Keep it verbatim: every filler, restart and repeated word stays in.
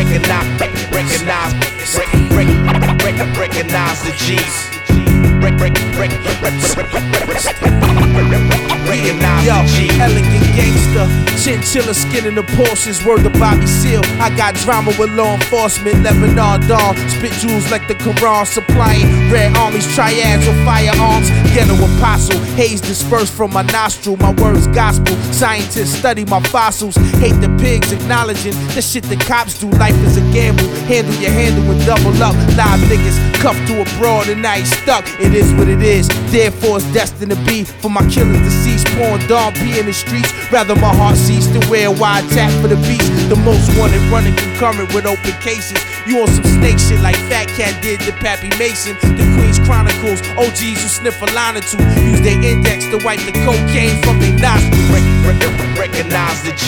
recognize, recognize, recognize the G's. Yo, elegant gangster, chinchilla skin in the Porsches, word to Bobby Seale. I got drama with law enforcement, Lebanon dawn, spit jewels like the Quran, supplying red armies, triads with firearms. Ghetto apostle, haze dispersed from my nostril, my words gospel. Scientists study my fossils, hate the pigs, acknowledging the shit the cops do. Life is a gamble, handle your handle and double up. Live niggas cuffed to a broad and now he's stuck. It is what it is, therefore it's destined to be. For my killers deceased, pouring dawn be in the streets. Rather my heart cease than wear a wide tap for the beast. The most wanted running concurrent with open cases. You on some snake shit like Fat Cat did to Pappy Mason. The Queen's Chronicles, O Gs who sniff a line or two, use their index to wipe the cocaine from their nostrils. Recognize the G.